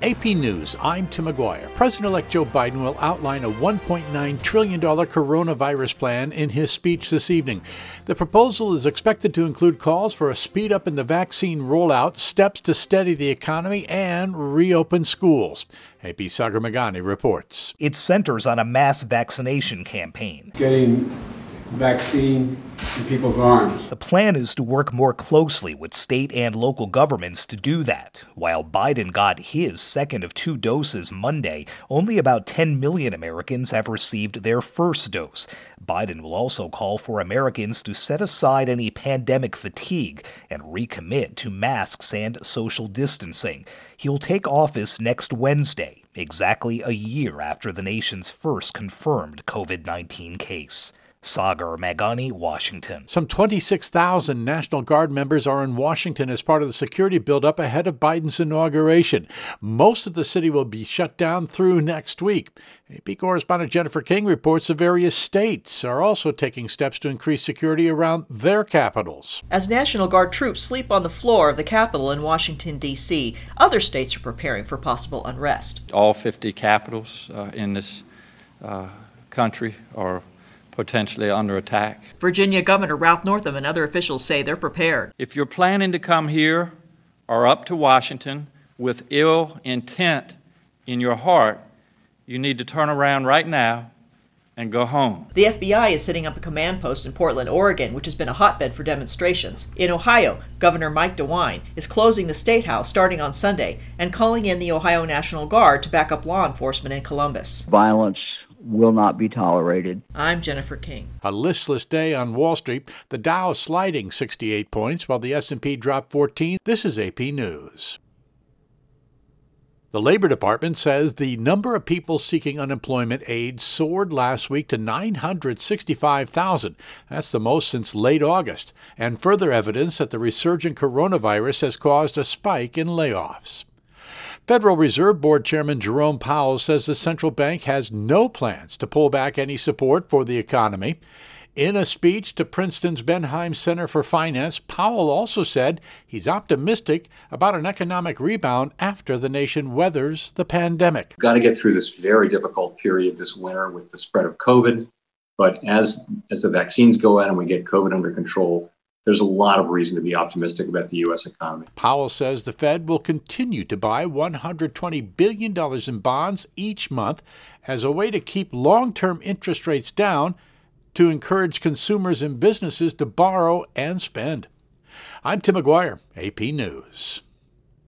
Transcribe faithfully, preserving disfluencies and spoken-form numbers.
A P News, I'm Tim McGuire. President-elect Joe Biden will outline a one point nine trillion dollars coronavirus plan in his speech this evening. The proposal is expected to include calls for a speed up in the vaccine rollout, steps to steady the economy, and reopen schools. A P Sagar Meghani reports. It centers on a mass vaccination campaign. Getting vaccine in people's arms. The plan is to work more closely with state and local governments to do that. While Biden got his second of two doses Monday, only about ten million Americans have received their first dose. Biden will also call for Americans to set aside any pandemic fatigue and recommit to masks and social distancing. He'll take office next Wednesday, exactly a year after the nation's first confirmed covid nineteen case. Sagar Meghani, Washington. Some twenty-six thousand National Guard members are in Washington as part of the security buildup ahead of Biden's inauguration. Most of the city will be shut down through next week. A P correspondent Jennifer King reports the various states are also taking steps to increase security around their capitals. As National Guard troops sleep on the floor of the Capitol in Washington, D C, other states are preparing for possible unrest. All fifty capitals uh, in this uh, country are potentially under attack. Virginia Governor Ralph Northam and other officials say they're prepared. If you're planning to come here or up to Washington with ill intent in your heart, you need to turn around right now and go home. The F B I is setting up a command post in Portland, Oregon, which has been a hotbed for demonstrations. In Ohio, Governor Mike DeWine is closing the State House starting on Sunday and calling in the Ohio National Guard to back up law enforcement in Columbus. Violence will not be tolerated. I'm Jennifer King. A listless day on Wall Street. The Dow sliding sixty-eight points while the S and P dropped fourteen. This is A P News. The Labor Department says the number of people seeking unemployment aid soared last week to nine hundred sixty-five thousand. That's the most since late August, and further evidence that the resurgent coronavirus has caused a spike in layoffs. Federal Reserve Board Chairman Jerome Powell says the central bank has no plans to pull back any support for the economy. In a speech to Princeton's Benheim Center for Finance, Powell also said he's optimistic about an economic rebound after the nation weathers the pandemic. We've got to get through this very difficult period this winter with the spread of COVID. But as, as the vaccines go out and we get COVID under control, there's a lot of reason to be optimistic about the U S economy. Powell says the Fed will continue to buy one hundred twenty billion dollars in bonds each month as a way to keep long-term interest rates down to encourage consumers and businesses to borrow and spend. I'm Tim McGuire, A P News.